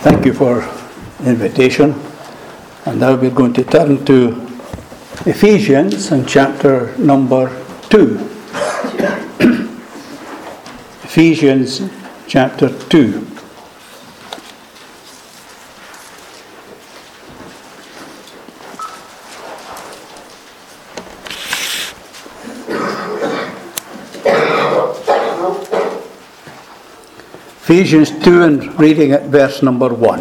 Thank you for the invitation. And now we're going to turn to Ephesians and chapter number 2. Ephesians chapter 2. Ephesians 2 and reading at verse number 1.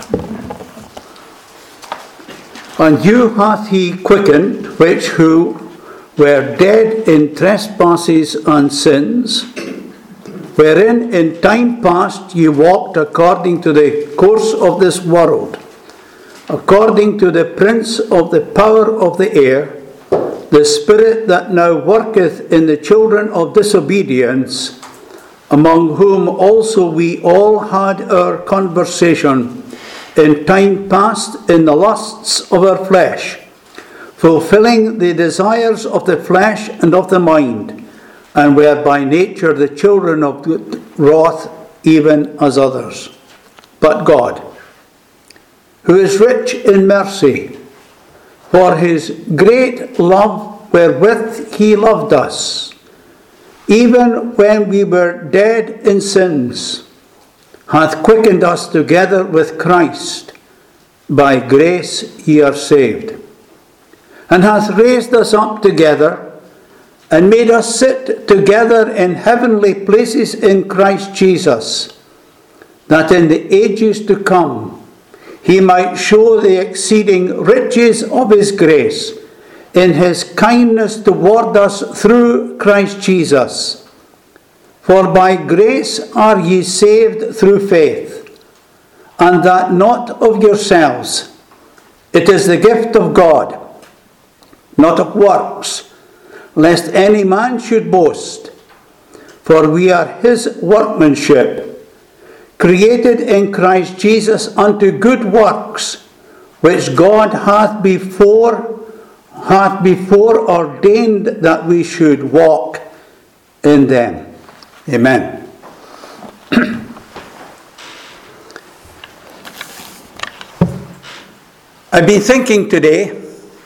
And you hath he quickened, which who were dead in trespasses and sins, wherein in time past ye walked according to the course of this world, according to the prince of the power of the air, the spirit that now worketh in the children of disobedience, among whom also we all had our conversation in time past in the lusts of our flesh, fulfilling the desires of the flesh and of the mind, and were by nature the children of wrath, even as others. But God, who is rich in mercy, for his great love wherewith he loved us, even when we were dead in sins, hath quickened us together with Christ. By grace ye are saved, and hath raised us up together, and made us sit together in heavenly places in Christ Jesus, that in the ages to come he might show the exceeding riches of his grace in his kindness toward us through Christ Jesus. For by grace are ye saved through faith, and that not of yourselves. It is the gift of God, not of works, lest any man should boast. For we are his workmanship, created in Christ Jesus unto good works, which God hath before ordained that we should walk in them. Amen. I've been thinking today,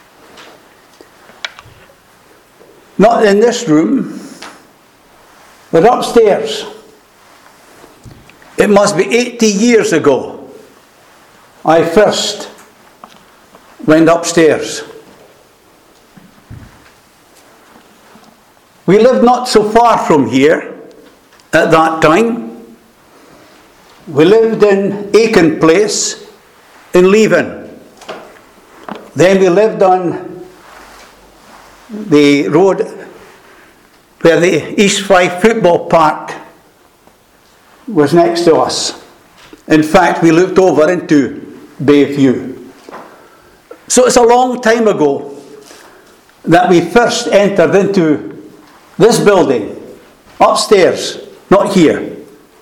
not in this room, but upstairs. It must be 80 years ago I first went upstairs. We lived not so far from here at that time. We lived in Aiken Place in Leven. Then we lived on the road where the East Fife football park was next to us. In fact, we looked over into Bayview. So it's a long time ago that we first entered into this building, upstairs, not here.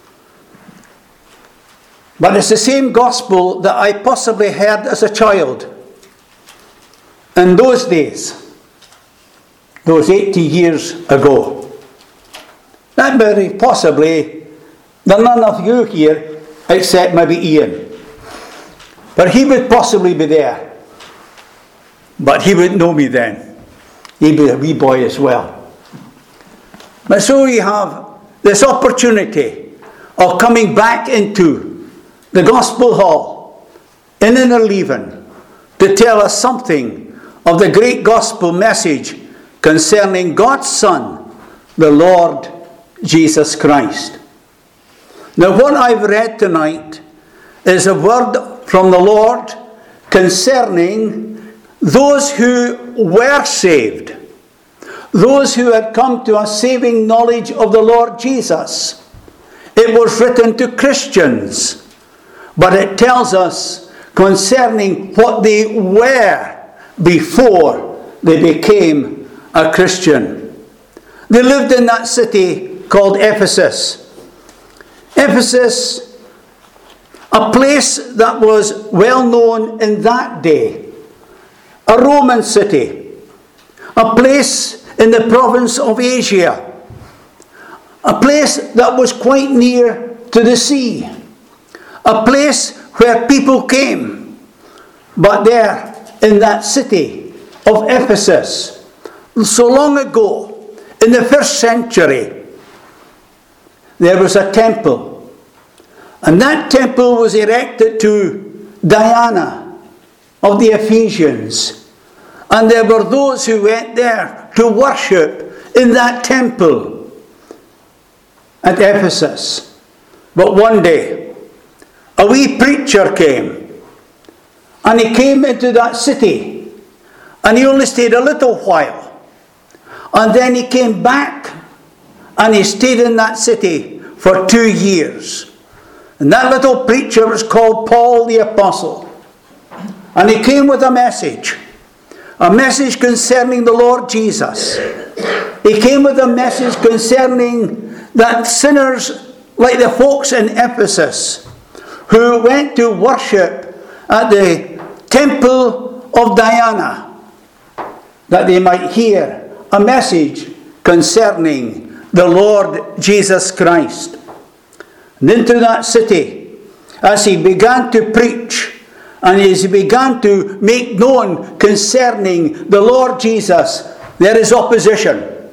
But it's the same gospel that I possibly heard as a child in those days, those 80 years ago. That very possibly, there are none of you here except maybe Ian. But he would possibly be there. But he wouldn't know me then. He'd be a wee boy as well. But so we have this opportunity of coming back into the Gospel Hall in Innerleven to tell us something of the great gospel message concerning God's Son, the Lord Jesus Christ. Now, what I've read tonight is a word from the Lord concerning those who were saved, those who had come to a saving knowledge of the Lord Jesus. It was written to Christians, but it tells us concerning what they were before they became a Christian. They lived in that city called Ephesus. Ephesus, a place that was well known in that day, a Roman city, a place in the province of Asia, a place that was quite near to the sea, a place where people came. But there, in that city of Ephesus, so long ago, in the 1st century, there was a temple. And that temple was erected to Diana of the Ephesians. And there were those who went there to worship in that temple at Ephesus. But one day, a wee preacher came. And he came into that city. And he only stayed a little while. And then he came back. And he stayed in that city for 2 years. And that little preacher was called Paul the Apostle. And he came with a message concerning the Lord Jesus. He came with a message concerning that sinners like the folks in Ephesus who went to worship at the temple of Diana, that they might hear a message concerning the Lord Jesus Christ. And into that city, as he began to preach, and as he began to make known concerning the Lord Jesus, there is opposition.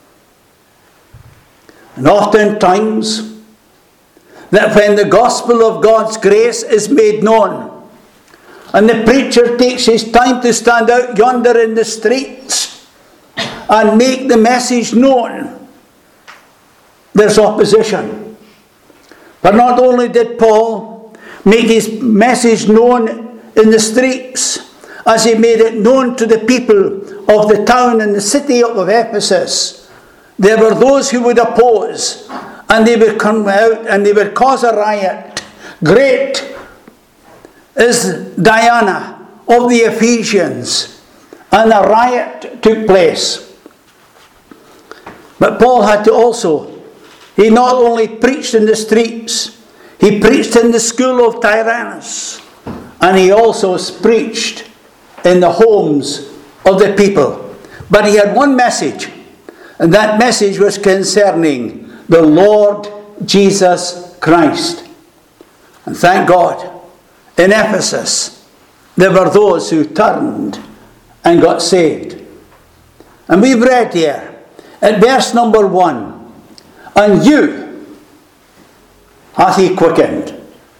And oftentimes, that when the gospel of God's grace is made known, and the preacher takes his time to stand out yonder in the streets and make the message known, there's opposition. But not only did Paul make his message known in the streets, as he made it known to the people of the town and the city of Ephesus, there were those who would oppose, and they would come out and they would cause a riot. Great is Diana of the Ephesians, and a riot took place. But Paul had to also, he not only preached in the streets, he preached in the school of Tyrannus, and he also preached in the homes of the people. But he had one message, and that message was concerning the Lord Jesus Christ. And thank God, in Ephesus, there were those who turned and got saved. And we've read here, at verse number 1, and you hath he quickened,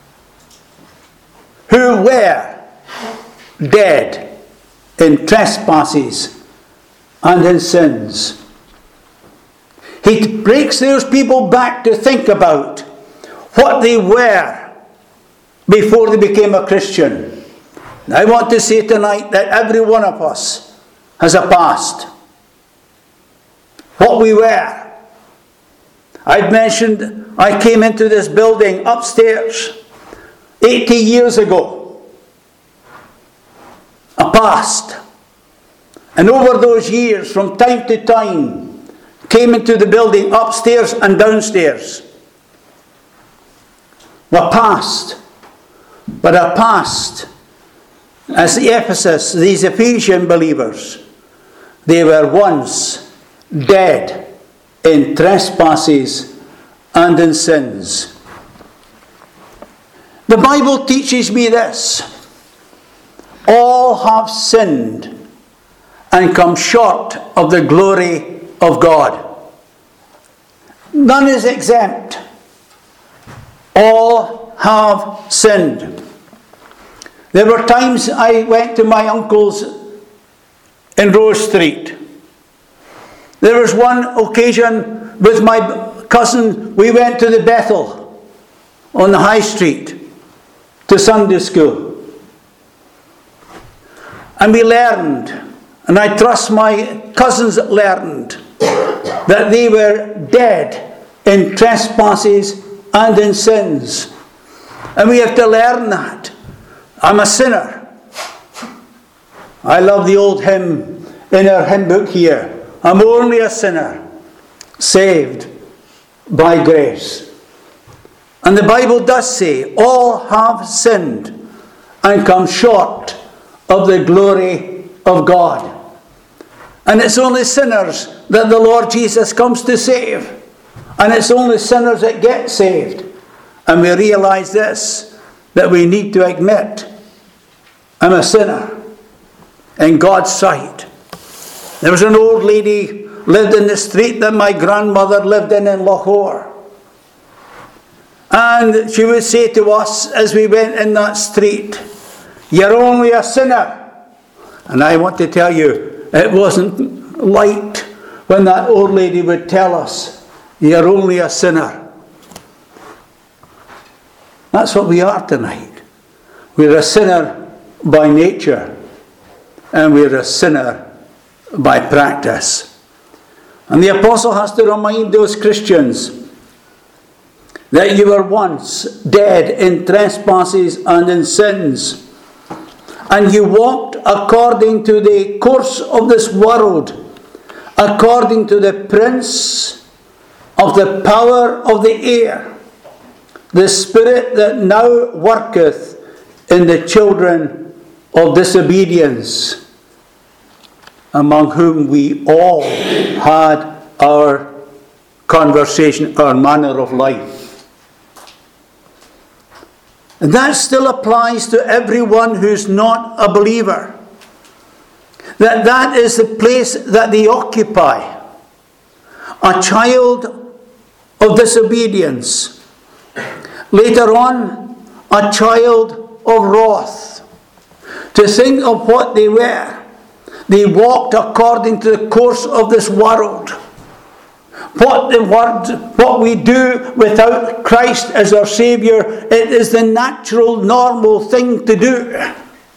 who were dead in trespasses and in sins. He breaks those people back to think about what they were before they became a Christian. And I want to say tonight that every one of us has a past. What we were. I've mentioned I came into this building upstairs 80 years ago. A past. And over those years, from time to time, came into the building upstairs and downstairs. A past. But a past, as the Ephesus, these Ephesian believers, they were once dead in trespasses and in sins. The Bible teaches me this: all have sinned and come short of the glory of God. None is exempt. All have sinned. There were times I went to my uncle's in Rose Street. There was one occasion with my cousin, we went to the Bethel on the High Street to Sunday school. And we learned, and I trust my cousins learned, that they were dead in trespasses and in sins. And we have to learn that. I'm a sinner. I love the old hymn in our hymn book here. I'm only a sinner, saved by grace. And the Bible does say, all have sinned and come short of the glory of God. And it's only sinners that the Lord Jesus comes to save. And it's only sinners that get saved. And we realize this, that we need to admit, I'm a sinner in God's sight. There was an old lady lived in the street that my grandmother lived in Lahore. And she would say to us as we went in that street, you're only a sinner. And I want to tell you, it wasn't light when that old lady would tell us, you're only a sinner. That's what we are tonight. We're a sinner by nature, and we're a sinner by practice. And the apostle has to remind those Christians that you were once dead in trespasses and in sins, and you walked according to the course of this world, according to the prince of the power of the air, the spirit that now worketh in the children of disobedience, among whom we all had our conversation, our manner of life. And that still applies to everyone who's not a believer. That is the place that they occupy. A child of disobedience. Later on, a child of wrath. To think of what they were. They walked according to the course of this world. What we do without Christ as our Saviour, it is the natural, normal thing to do.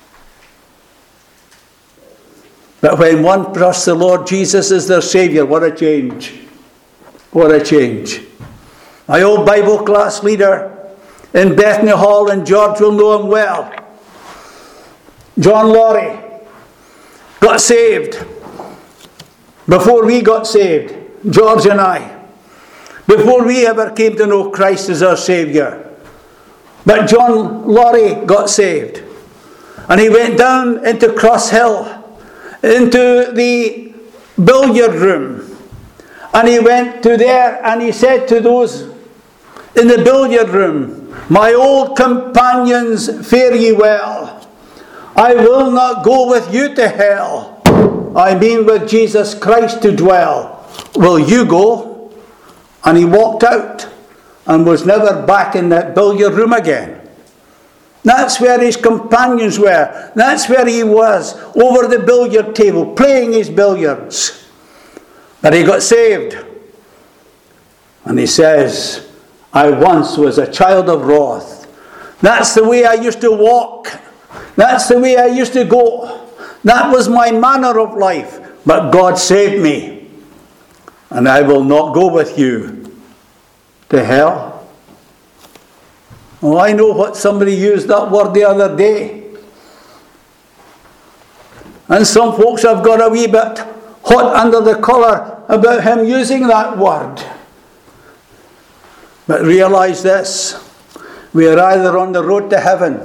But when one trusts the Lord Jesus as their Saviour, what a change. What a change. My old Bible class leader in Bethany Hall, and George will know him well, John Laurie, got saved before we got saved. George and I, before we ever came to know Christ as our Saviour. But John Laurie got saved. And he went down into Cross Hill, into the billiard room. And he went to there and he said to those in the billiard room, my old companions, fare ye well. I will not go with you to hell. I mean with Jesus Christ to dwell. Will you go? And he walked out and was never back in that billiard room again. That's where his companions were. That's where he was, over the billiard table, playing his billiards. But he got saved. And he says, I once was a child of wrath. That's the way I used to walk. That's the way I used to go. That was my manner of life. But God saved me. And I will not go with you to hell. Oh, I know what somebody used that word the other day. And some folks have got a wee bit hot under the collar about him using that word. But realise this. We are either on the road to heaven,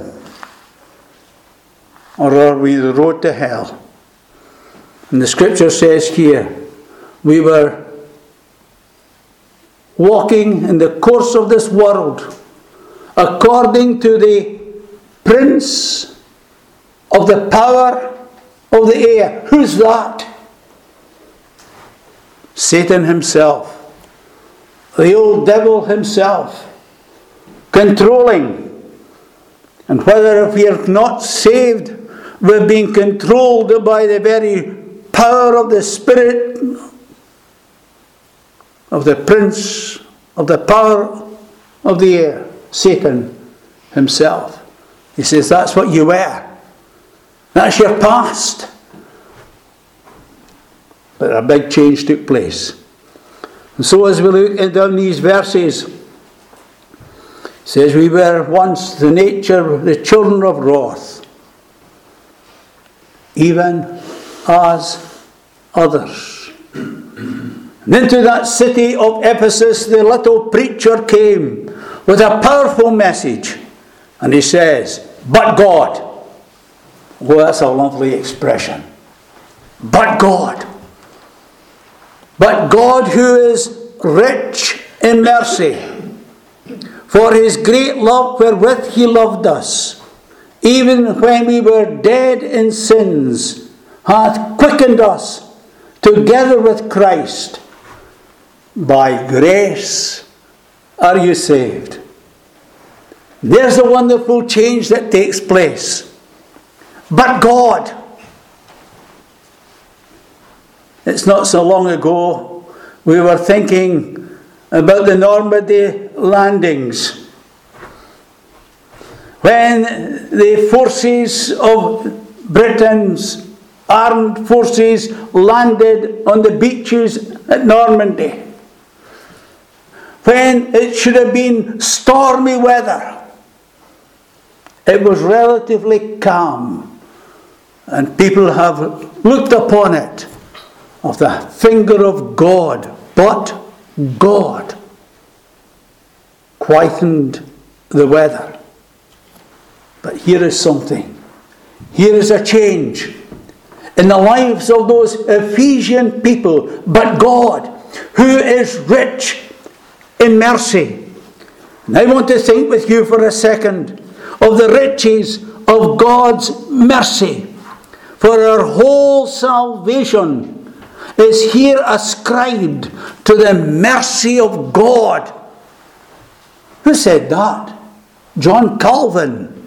or are we on the road to hell? And the scripture says here, we were walking in the course of this world according to the prince of the power of the air. Who's that? Satan himself. The old devil himself. Controlling. And whether if we are not saved, we're being controlled by the very power of the Spirit of the prince of the power of the air, Satan himself. He says, that's what you were. That's your past. But a big change took place. And so as we look down these verses, it says, we were once the nature of the children of wrath, even as others. And into that city of Ephesus, the little preacher came with a powerful message. And he says, but God. Oh, that's a lovely expression. But God. But God, who is rich in mercy, For his great love wherewith he loved us, even when we were dead in sins, hath quickened us together with Christ. By grace are you saved. There's a wonderful change that takes place. But God. It's not so long ago we were thinking about the Normandy landings, when the forces of Britain's armed forces landed on the beaches at Normandy, when it should have been stormy weather. It was relatively calm, and people have looked upon it of the finger of God. But God quietened the weather. But here is something. Here is a change in the lives of those Ephesian people. But God, who is rich in mercy. And I want to think with you for a second of the riches of God's mercy. For our whole salvation is here ascribed to the mercy of God. Who said that? John Calvin.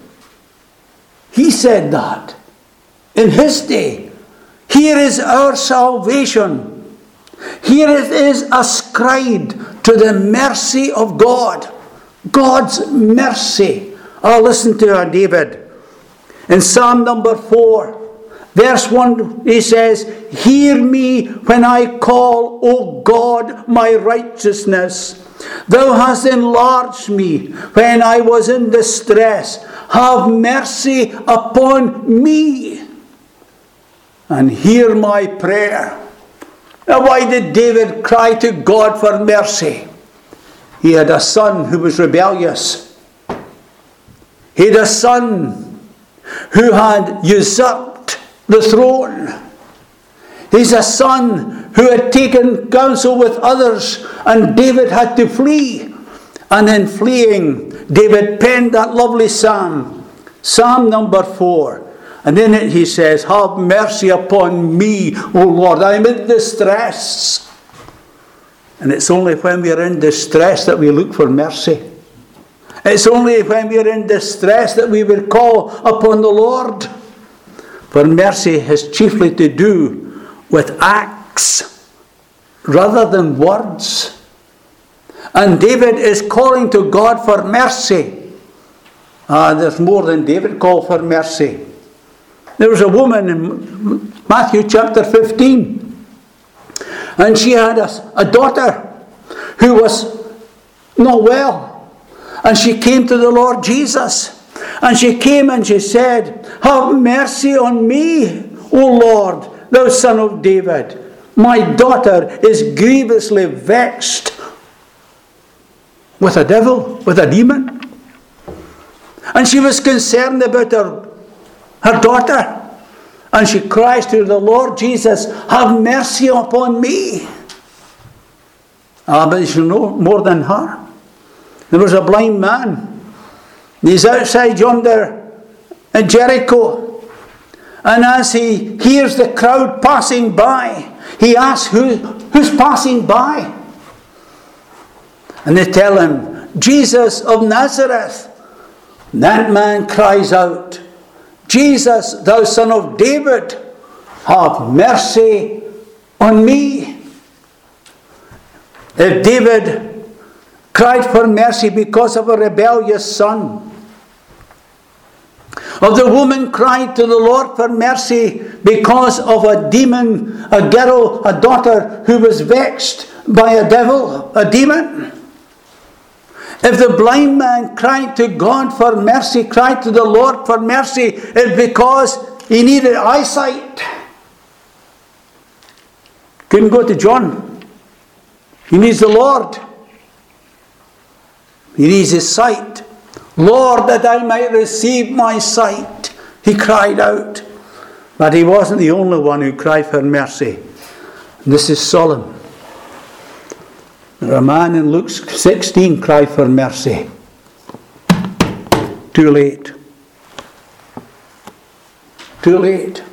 He said that in his day. Here is our salvation. Here it is ascribed to the mercy of God. God's mercy. Oh, listen to David. In Psalm number 4. Verse 1, he says, Hear me when I call, O God, my righteousness. Thou hast enlarged me when I was in distress. Have mercy upon me, and hear my prayer. Now, why did David cry to God for mercy? He had a son who was rebellious. He had a son who had usurped the throne. He's a son who had taken counsel with others, and David had to flee. And in fleeing, David penned that lovely psalm, Psalm number 4. And in it he says, Have mercy upon me, O Lord, I am in distress. And it's only when we are in distress that we look for mercy. It's only when we are in distress that we will call upon the Lord. For mercy has chiefly to do with acts rather than words. And David is calling to God for mercy. There's more than David called for mercy. There was a woman in Matthew chapter 15. And she had a daughter who was not well. And she came to the Lord Jesus. And she came and she said, Have mercy on me, O Lord, thou son of David. My daughter is grievously vexed with a devil, with a demon. And she was concerned about her daughter. And she cries to the Lord Jesus, Have mercy upon me. But there's more than her. There was a blind man. He's outside yonder in Jericho. And as he hears the crowd passing by, he asks, who's passing by? And they tell him, Jesus of Nazareth. And that man cries out, Jesus, thou son of David, have mercy on me. If David cried for mercy because of a rebellious son, of the woman cried to the Lord for mercy because of a demon, a girl, a daughter who was vexed by a devil, a demon. If the blind man cried to God for mercy, cried to the Lord for mercy, it's because he needed eyesight. Couldn't go to John. He needs the Lord. He needs his sight. Lord, that I might receive my sight, he cried out. But he wasn't the only one who cried for mercy. And this is solemn. A man in Luke 16 cried for mercy. Too late. Too late.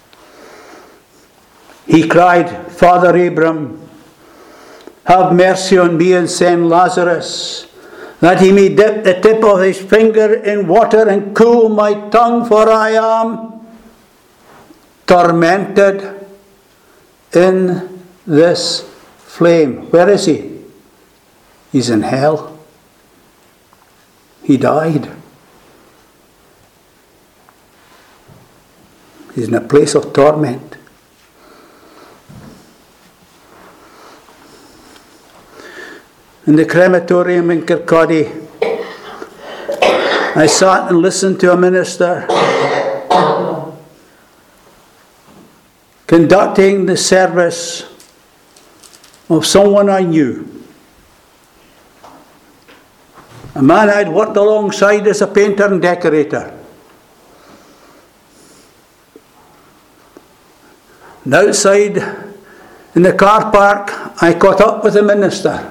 He cried, Father Abram, have mercy on me and send Lazarus, that he may dip the tip of his finger in water and cool my tongue, for I am tormented in this flame. Where is he? He's in hell. He died. He's in a place of torment. In the crematorium in Kirkcaldy, I sat and listened to a minister conducting the service of someone I knew. A man I'd worked alongside as a painter and decorator. And outside in the car park, I caught up with the minister.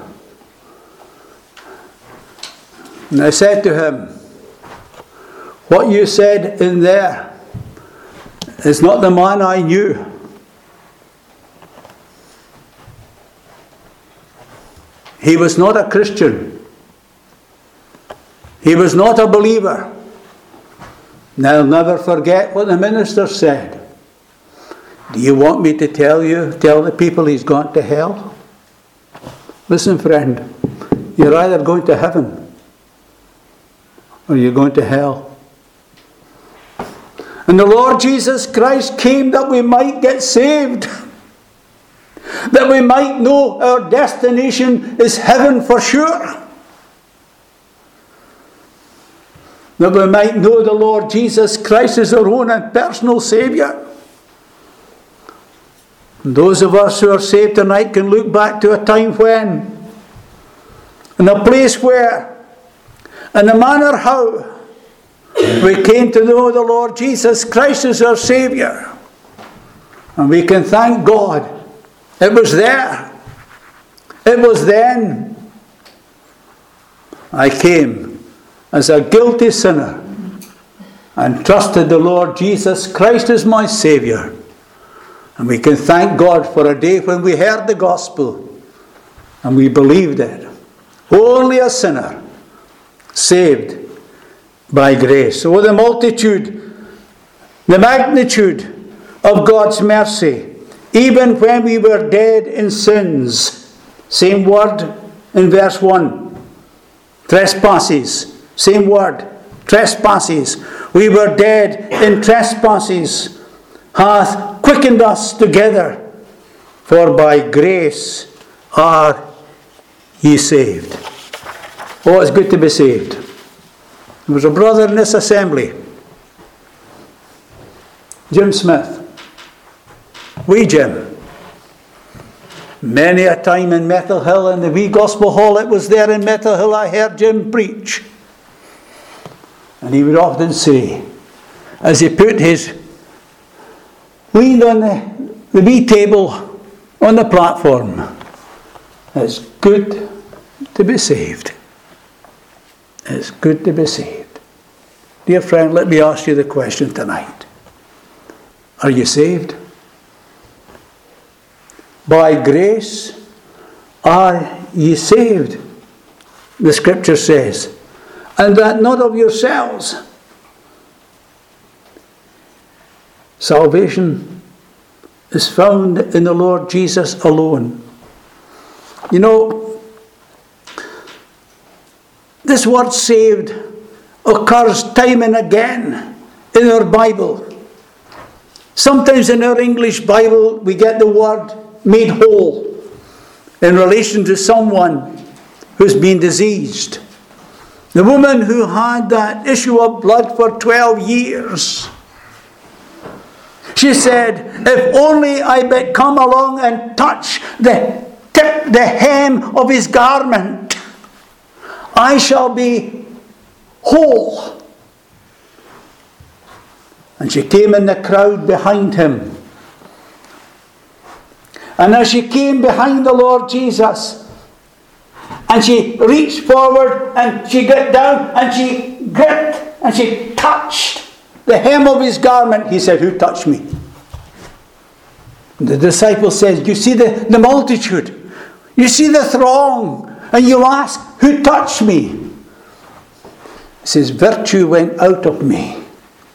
And I said to him, what you said in there is not the man I knew. He was not a Christian. He was not a believer. And I'll never forget what the minister said. Do you want me to tell the people he's gone to hell? Listen, friend, you're either going to heaven or you're going to hell. And the Lord Jesus Christ came that we might get saved. That we might know our destination is heaven for sure. That we might know the Lord Jesus Christ as our own and personal Saviour. And those of us who are saved tonight can look back to a time when, in a place where, in the manner how we came to know the Lord Jesus Christ as our Saviour. And we can thank God. It was there. It was then. I came as a guilty sinner and trusted the Lord Jesus Christ as my Saviour. And we can thank God for a day when we heard the gospel and we believed it. Only a sinner saved by grace. Oh, the multitude, the magnitude of God's mercy. Even when we were dead in sins. Same word in verse 1. Trespasses. Same word. Trespasses. We were dead in trespasses. Hath quickened us together. For by grace are ye saved. Oh, it's good to be saved. There was a brother in this assembly, Jim Smith. Wee Jim. Many a time in Metal Hill, in the wee gospel hall it was there in Metal Hill, I heard Jim preach. And he would often say, as he put his leaned on the wee table on the platform, it's good to be saved. It's good to be saved. Dear friend, let me ask you the question tonight. Are you saved? By grace are ye saved, the Scripture says, and that not of yourselves. Salvation is found in the Lord Jesus alone. You know, this word saved occurs time and again in our Bible. Sometimes in our English Bible we get the word made whole in relation to someone who's been diseased. The woman who had that issue of blood for 12 years. She said, if only I but come along and touch the hem of his garment, I shall be whole. And she came in the crowd behind him. And as she came behind the Lord Jesus, and she reached forward and she got down and she gripped and she touched the hem of his garment. He said, "Who touched me?" And the disciple says, "You see the multitude, you see the throng, and you ask, 'Who touched me?' He says, 'Virtue went out of me.'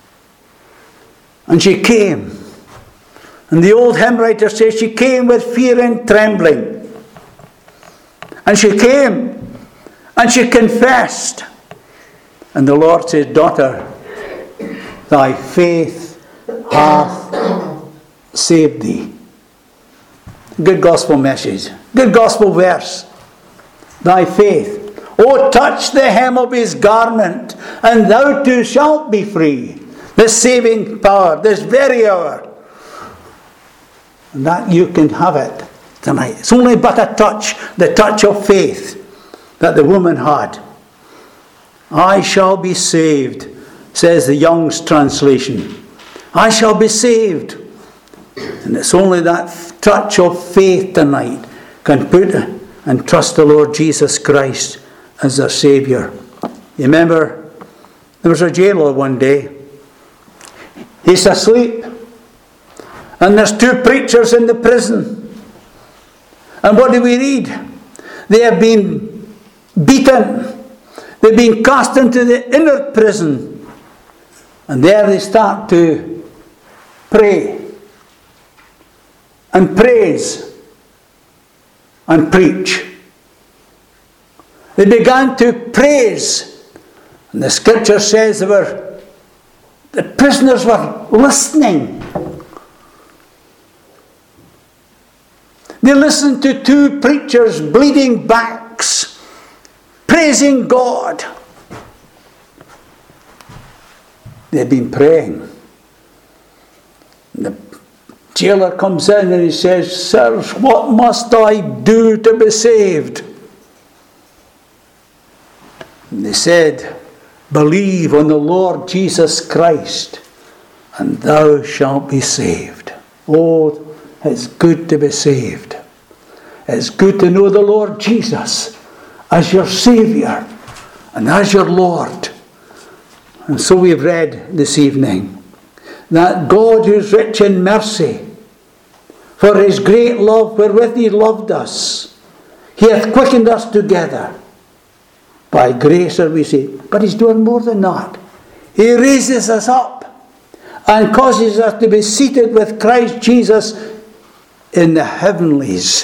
And she came. And the old hymn writer says she came with fear and trembling. And she came and she confessed. And the Lord says, 'Daughter, thy faith hath saved thee.'" Good gospel message. Good gospel verse. Thy faith. "Oh, touch the hem of his garment, and thou too shalt be free." The saving power, this very hour. And that you can have it tonight. It's only but a touch, the touch of faith that the woman had. "I shall be saved," says the Young's translation. I shall be saved. And it's only that touch of faith tonight can put and trust the Lord Jesus Christ as their Saviour. You remember, there was a jailer one day. He's asleep. And there's two preachers in the prison. And what do we read? They have been beaten. They've been cast into the inner prison. And there they start to pray and praise and preach. They began to praise. And the scripture says the prisoners were listening. They listened to two preachers, bleeding backs, praising God. They'd been praying. And the jailer comes in and he says, "Sirs, what must I do to be saved?" And they said, "Believe on the Lord Jesus Christ, and thou shalt be saved." Oh, it's good to be saved. It's good to know the Lord Jesus as your Saviour and as your Lord. And so we've read this evening that God, who is rich in mercy, for his great love wherewith he loved us, he hath quickened us together. By grace are we saved. But he's doing more than that. He raises us up and causes us to be seated with Christ Jesus in the heavenlies.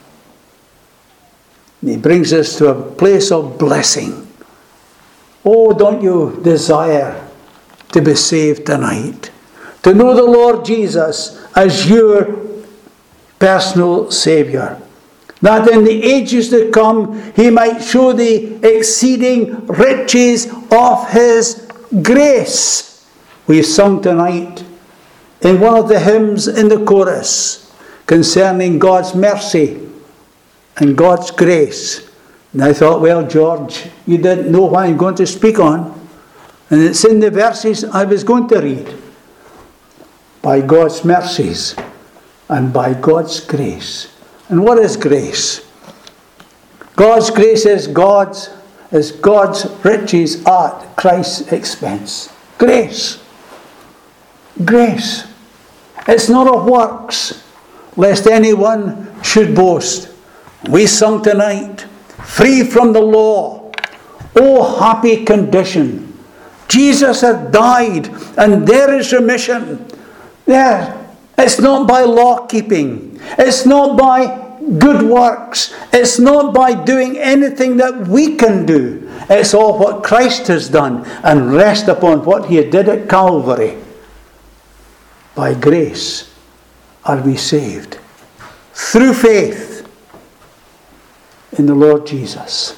And he brings us to a place of blessing. Oh, don't you desire to be saved tonight? To know the Lord Jesus as your personal Saviour. That in the ages to come he might show the exceeding riches of his grace. We've sung tonight in one of the hymns in the chorus concerning God's mercy and God's grace. And I thought, well, George, you didn't know what I'm going to speak on. And it's in the verses I was going to read. By God's mercies and by God's grace. And what is grace? God's grace is God's riches at Christ's expense. Grace. Grace. It's not of works, lest anyone should boast. We sung tonight, free from the law. Oh, happy condition. Jesus hath died, and there is remission. There. It's not by law keeping. It's not by good works. It's not by doing anything that we can do. It's all what Christ has done, and rest upon what he did at Calvary. By grace are we saved. Through faith in the Lord Jesus.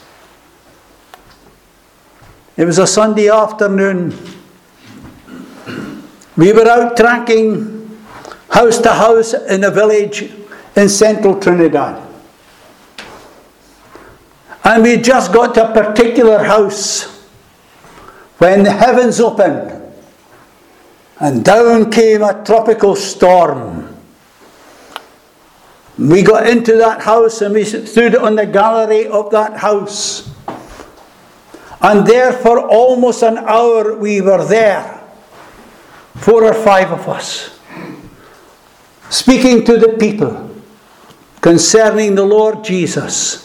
It was a Sunday afternoon. We were out tracking house to house in a village in central Trinidad. And we just got to a particular house when the heavens opened and down came a tropical storm. We got into that house and we stood on the gallery of that house. And there for almost an hour we were there, 4 or 5 of us, speaking to the people concerning the Lord Jesus.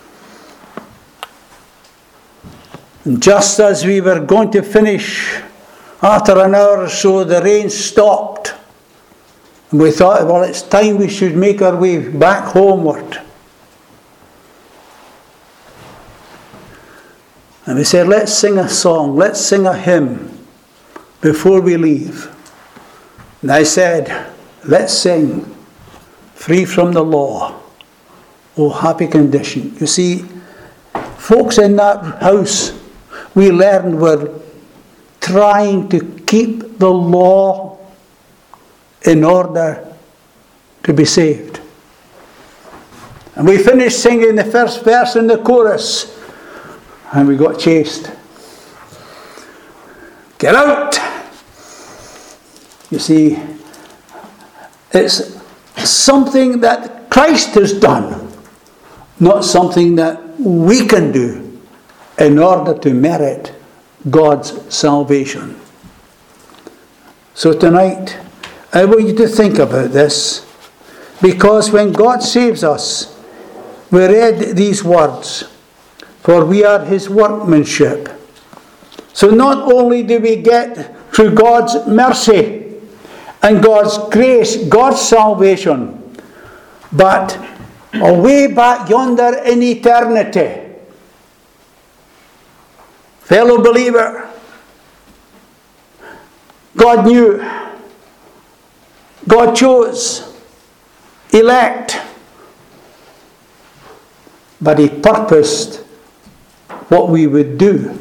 And just as we were going to finish, after an hour or so, the rain stopped. And we thought, well, it's time we should make our way back homeward. And we said, let's sing a song, let's sing a hymn before we leave. And I said, let's sing Free from the Law, oh happy condition. You see, folks in that house, we learned, were trying to keep the law in order to be saved. And we finished singing the first verse and the chorus, and we got chased. Get out! You see, it's something that Christ has done, not something that we can do in order to merit God's salvation. So tonight, I want you to think about this, because when God saves us, we read these words, for we are his workmanship. So not only do we get through God's mercy and God's grace, God's salvation, but away back yonder in eternity, fellow believer, God knew, God chose, elect, but he purposed what we would do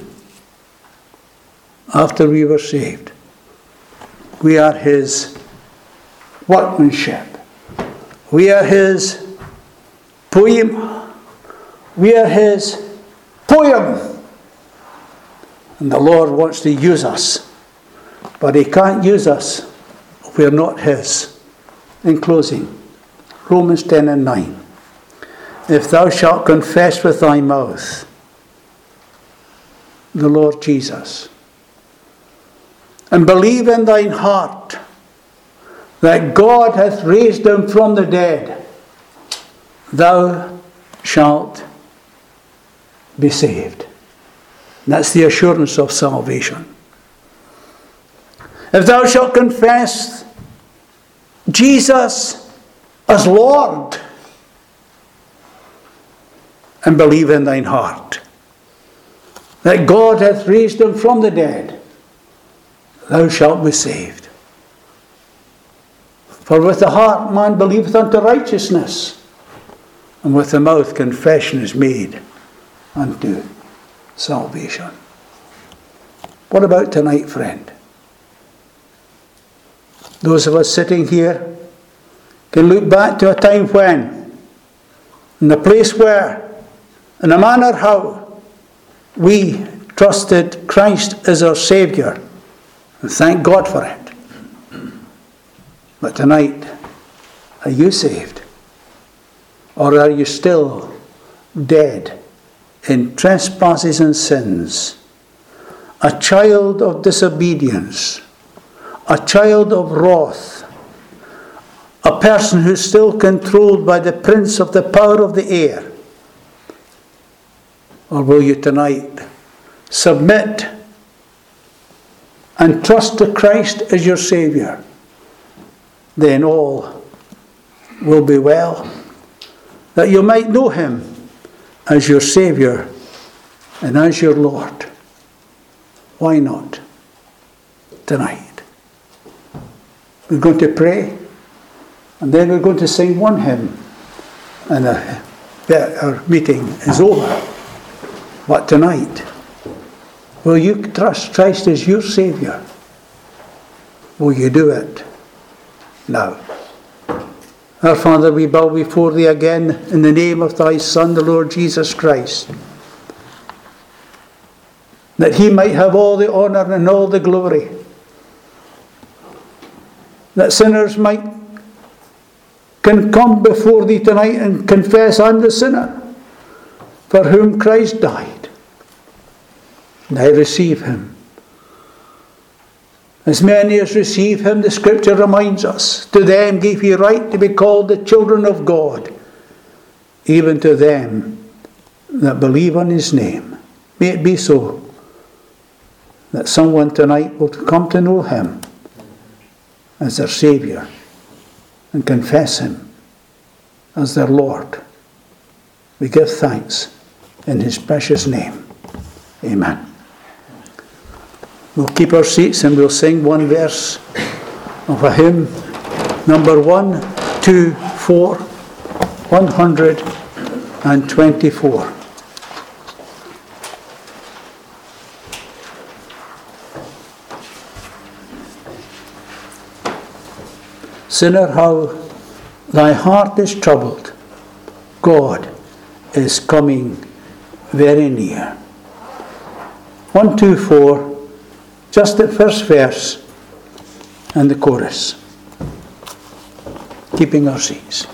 after we were saved. We are his workmanship. We are his poem. We are his poem. And the Lord wants to use us. But he can't use us if we're not his. In closing, Romans 10 and 9. If thou shalt confess with thy mouth the Lord Jesus, and believe in thine heart that God hath raised him from the dead, thou shalt be saved. And that's the assurance of salvation. If thou shalt confess Jesus as Lord, and believe in thine heart that God hath raised him from the dead, thou shalt be saved. For with the heart man believeth unto righteousness, and with the mouth confession is made unto salvation. What about tonight, friend? Those of us sitting here can look back to a time when, in the place where, in a manner how, we trusted Christ as our Saviour, and thank God for it. But tonight, are you saved? Or are you still dead in trespasses and sins? A child of disobedience, a child of wrath, a person who's still controlled by the prince of the power of the air? Or will you tonight submit and trust to Christ as your Saviour? Then all will be well, that you might know him as your Saviour and as your Lord. Why not tonight? We're going to pray, and then we're going to sing one hymn, and our meeting is over. But tonight, will you trust Christ as your Saviour? Will you do it now? Our Father, we bow before thee again in the name of thy Son, the Lord Jesus Christ, that he might have all the honour and all the glory, that sinners can come before thee tonight and confess, I'm the sinner for whom Christ died. And I receive him. As many as receive him, the scripture reminds us, to them gave he right to be called the children of God, even to them that believe on his name. May it be so, that someone tonight will come to know him as their Saviour and confess him as their Lord. We give thanks in his precious name. Amen. We'll keep our seats and we'll sing one verse of a hymn, number 124, 124. Sinner, how thy heart is troubled, God is coming very near. 124, just the first verse and the chorus. Keeping our seats.